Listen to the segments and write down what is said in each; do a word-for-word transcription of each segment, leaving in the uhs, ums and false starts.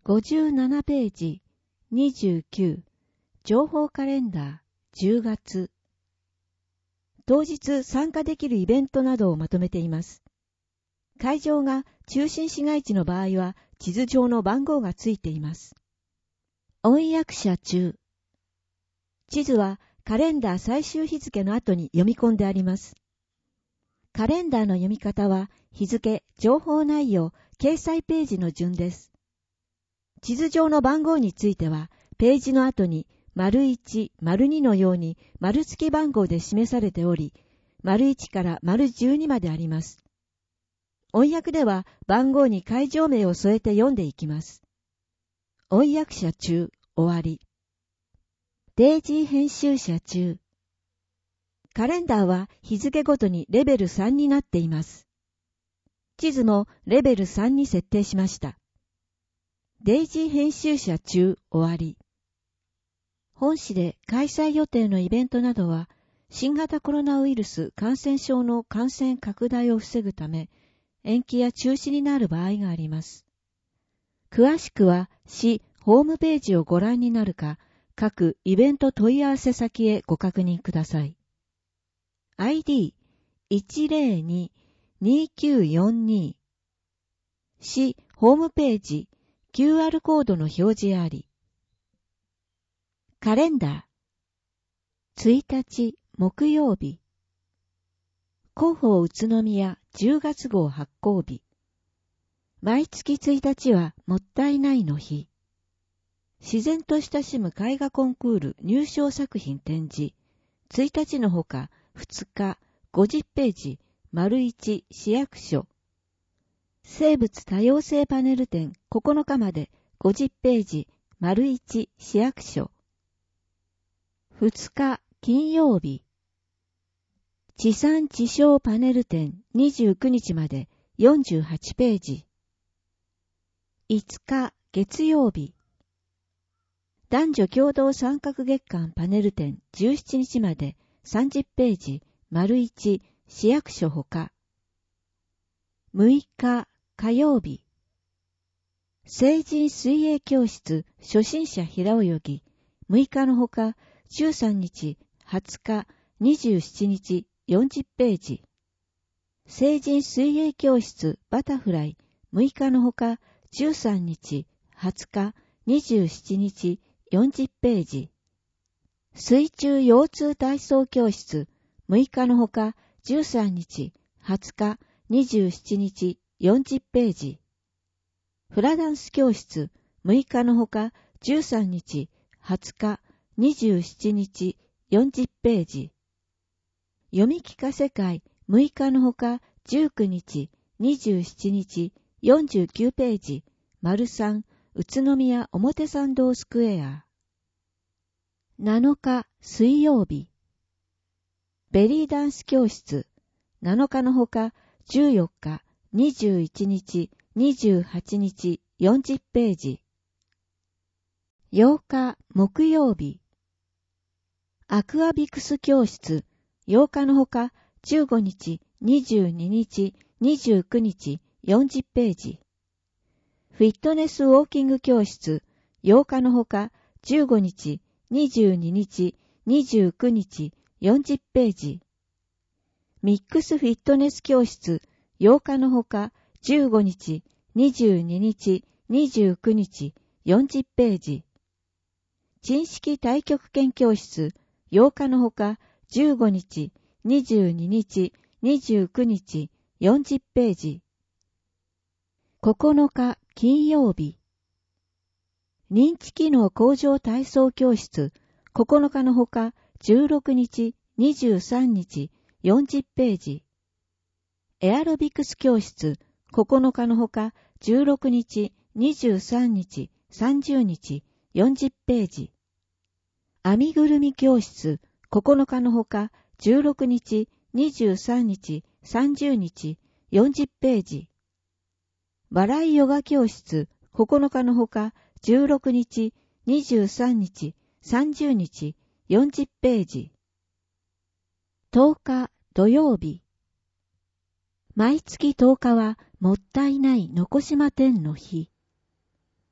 ごじゅうななページ、にじゅうきゅう、情報カレンダー、じゅうがつ。当日参加できるイベントなどをまとめています。会場が中心市街地の場合は、地図上の番号がついています。音訳者中。地図はカレンダー最終日付の後に読み込んであります。カレンダーの読み方は、日付、情報内容、掲載ページの順です。地図上の番号については、ページの後に、丸いち、丸にのように丸付き番号で示されており、丸いちから丸じゅうにまであります。音訳では番号に会場名を添えて読んでいきます。音訳者中、終わり。デイジー編集者中。カレンダーは日付ごとにレベルさんになっています。地図もレベルさんに設定しました。デイジー編集者中、終わり。本市で開催予定のイベントなどは、新型コロナウイルス感染症の感染拡大を防ぐため、延期や中止になる場合があります。詳しくは、市ホームページをご覧になるか、各イベント問い合わせ先へご確認ください。アイディーいちゼロに にきゅうよんに 市ホームページ キューアール コードの表示あり。カレンダー。ついたち木曜日。広報宇都宮じゅうがつ号発行日。毎月ついたちはもったいないの日。自然と親しむ絵画コンクール入賞作品展示。ついたちのほかふつかごじゅっページ丸いち市役所。生物多様性パネル展ここのかまでごじゅっページ丸いち市役所。ふつか金曜日。地産地消パネル展にじゅうくにちまでよんじゅうはちページ。いつか月曜日。男女共同三角月間パネル展じゅうしちにちまでさんじゅっページ丸いち市役所ほか。むいか火曜日。成人水泳教室初心者平泳ぎむいかのほかじゅうさんにち、はつか、にじゅうしちにち、よんじゅっページ。成人水泳教室バタフライむいかのほかじゅうさんにち、はつか、にじゅうしちにち、よんじゅっページ。水中腰痛体操教室むいかのほかじゅうさんにち、はつか、にじゅうしちにち、よんじゅっページ。フラダンス教室むいかのほかじゅうさんにち、はつか、にじゅうしちにち、よんじゅっページ。読み聞かせ会むいかのほかじゅうくにち、にじゅうしちにち、よんじゅうきゅうページ。丸さん、宇都宮表参道スクエア。なのか水曜日。ベリーダンス教室。なのかのほかじゅうよっか、にじゅういちにち、にじゅうはちにち、よんじゅっページ。ようか木曜日。アクアビクス教室。ようかのほかじゅうごにち、にじゅうににち、にじゅうくにち、よんじゅっページ。フィットネスウォーキング教室。ようかのほかじゅうごにち、にじゅうににち、にじゅうくにち、よんじゅっページ。ミックスフィットネス教室。ようかのほかじゅうごにち、にじゅうににち、にじゅうくにち、よんじゅっページ。珍式太極拳教室。ようかのほかじゅうごにち、にじゅうににち、にじゅうくにち、よんじゅっページ。ここのか金曜日。認知機能向上体操教室。ここのかのほかじゅうろくにち、にじゅうさんにち、よんじゅっページ。エアロビクス教室。ここのかのほかじゅうろくにち、にじゅうさんにち、さんじゅうにち、よんじゅっページ。編みぐるみ教室。ここのかのほかじゅうろくにち、にじゅうさんにち、さんじゅうにち、よんじゅっページ。笑いヨガ教室。ここのかのほかじゅうろくにち、にじゅうさんにち、さんじゅうにち、よんじゅっページ。とおか土曜日。毎月とおかはもったいないのこしま展の日。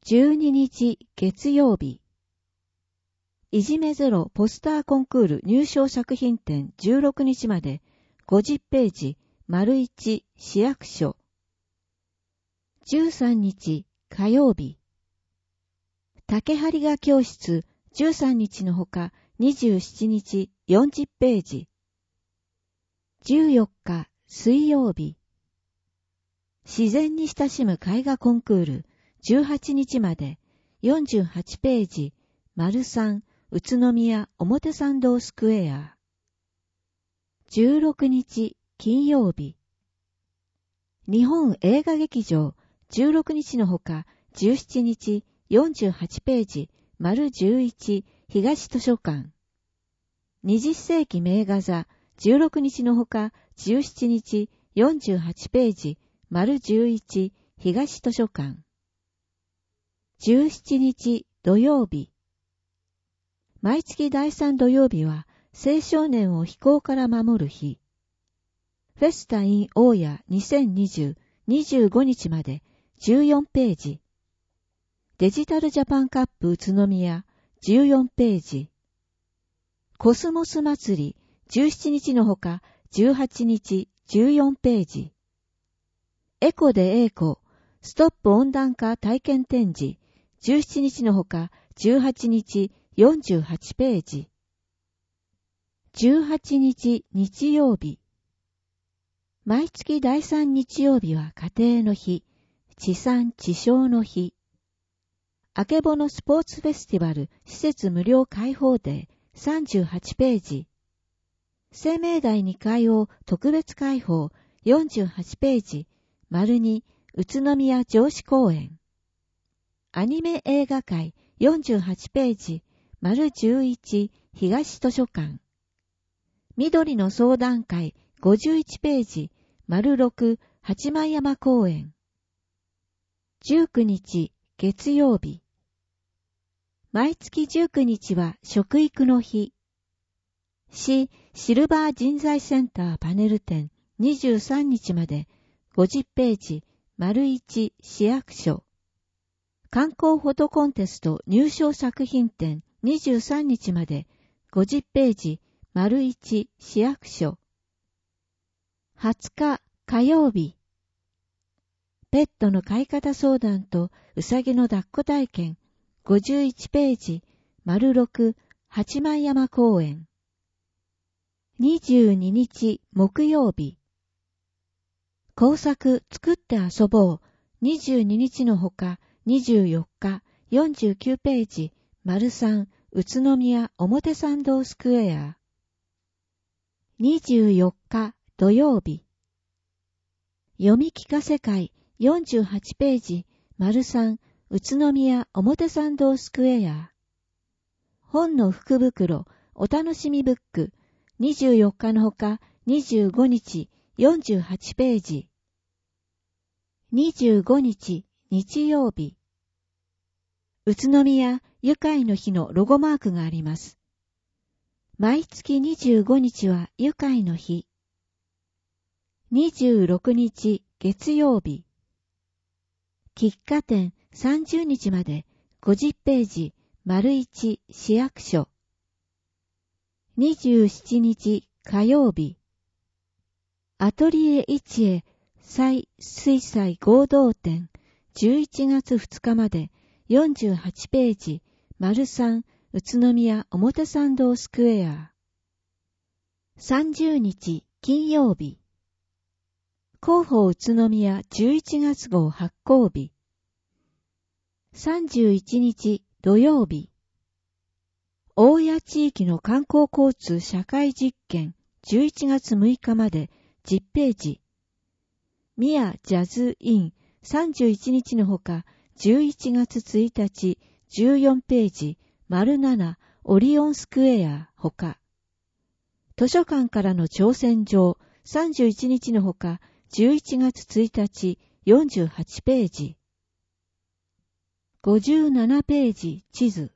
じゅうににち月曜日。いじめゼロポスターコンクール入賞作品展じゅうろくにちまでごじゅっページ丸いち市役所。じゅうさんにち火曜日。竹張画教室じゅうさんにちのほかにじゅうしちにちよんじゅっページ。じゅうよっか水曜日。自然に親しむ絵画コンクールじゅうはちにちまでよんじゅうはちページ丸さん宇都宮表参道スクエア。じゅうろくにち金曜日。日本映画劇場じゅうろくにちのほかじゅうしちにちよんじゅうはちページ丸じゅういち東図書館。にじゅっせいき名画座じゅうろくにちのほかじゅうしちにちよんじゅうはちページ丸じゅういち東図書館。じゅうしちにち土曜日。毎月だいさん土曜日は青少年を非行から守る日。フェスタイン大谷にせんにじゅう、にじゅうごにちまでじゅうよんページ。デジタルジャパンカップ宇都宮じゅうよんページ。コスモス祭りじゅうしちにちのほかじゅうはちにちじゅうよんページ。エコでエコストップ温暖化体験展示じゅうしちにちのほかじゅうはちにちよんじゅうはちページ。じゅうはちにち日曜日。毎月だいさん日曜日は家庭の日、地産地消の日。あけぼのスポーツフェスティバル施設無料開放デーさんじゅうはちページ。生命台にかいを特別開放よんじゅうはちページ。丸に宇都宮城址公園。アニメ映画会よんじゅうはちページ。丸じゅういち東図書館。緑の相談会ごじゅういちページ。丸ろく八幡山公園。じゅうくにち月曜日。毎月じゅうくにちは食育の日。市シルバー人材センターパネル展にじゅうさんにちまでごじゅっページ丸いち市役所。観光フォトコンテスト入賞作品展にじゅうさんにちまでごじゅっページ丸いち市役所。はつか火曜日。ペットの飼い方相談とうさぎの抱っこ体験ごじゅういちページ丸ろく八幡山公園。にじゅうににち木曜日。工作作って遊ぼうにじゅうににちのほかにじゅうよっかよんじゅうきゅうページ丸さん宇都宮表参道スクエア。にじゅうよっか土曜日。読み聞かせ会よんじゅうはちページ丸さん宇都宮表参道スクエア。本の福袋お楽しみブックにじゅうよっかのほかにじゅうごにちよんじゅうはちページ。にじゅうごにち日曜日。宇都宮愉快の日のロゴマークがあります。毎月にじゅうごにちは愉快の日。にじゅうろくにち月曜日。喫茶店さんじゅうにちまでごじゅっページ丸いち市役所。にじゅうしちにち火曜日。アトリエ一会再水彩合同展じゅういちがつふつかまでよんじゅうはちページ丸さん宇都宮表参道スクエア。さんじゅうにち金曜日。広報宇都宮じゅういちがつ号発行日。さんじゅういちにち土曜日。大谷地域の観光交通社会実験じゅういちがつむいかまでじゅっページ。宮ジャズインさんじゅういちにちのほかじゅういちがつついたちじゅうよんページ丸ななオリオンスクエアほか。図書館からの挑戦状さんじゅういちにちのほかじゅういちがつついたちよんじゅうはちページ。ごじゅうななページ地図。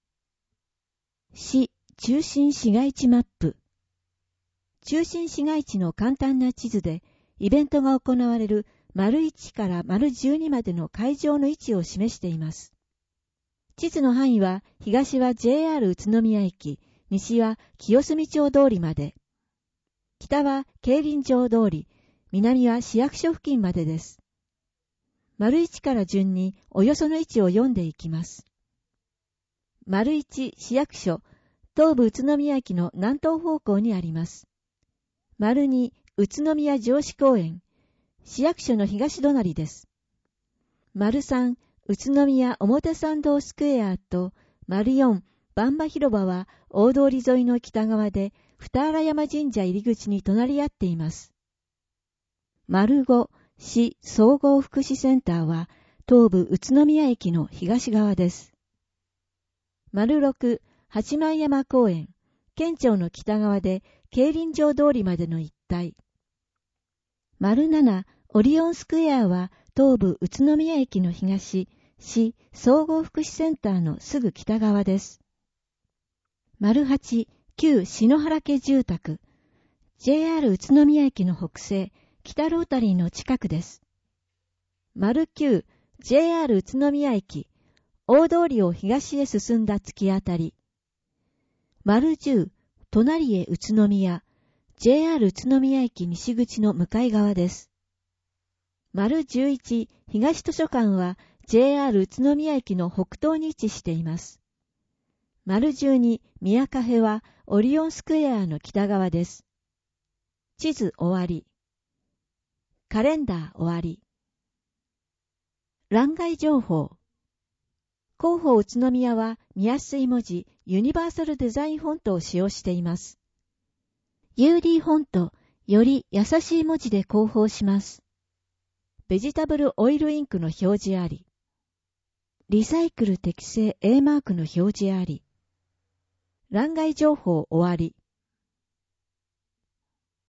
市中心市街地マップ。中心市街地の簡単な地図でイベントが行われる丸いちから丸じゅうにまでの海上の位置を示しています。地図の範囲は、東は ジェイアール 宇都宮駅、西は清澄町通りまで、北は競輪場通り、南は市役所付近までです。丸いちから順におよその位置を読んでいきます。丸いち市役所、東武宇都宮駅の南東方向にあります。丸に宇都宮城址公園、市役所の東隣です。丸さん宇都宮表参道スクエアと丸よん番場広場は大通り沿いの北側で二荒山神社入り口に隣り合っています。丸ご市総合福祉センターは東武宇都宮駅の東側です。丸ろく八幡山公園、県庁の北側で競輪場通りまでの一帯。丸ななオリオンスクエアは東武宇都宮駅の東、市総合福祉センターのすぐ北側です。丸はち旧篠原家住宅、ジェイアール 宇都宮駅の北西、北ロータリーの近くです。丸きゅう ジェイアール 宇都宮駅、大通りを東へ進んだ突き当たり。丸じゅう隣へ宇都宮、ジェイアール 宇都宮駅西口の向かい側です。丸じゅういち東図書館は ジェイアール 宇都宮駅の北東に位置しています。丸じゅうに宮カフェはオリオンスクエアの北側です。地図終わり。カレンダー終わり。欄外情報。広報宇都宮は見やすい文字ユニバーサルデザインフォントを使用しています。ユーディー フォント、より優しい文字で広報します。ベジタブルオイルインクの表示あり。リサイクル適正 A マークの表示あり。欄外情報終わり。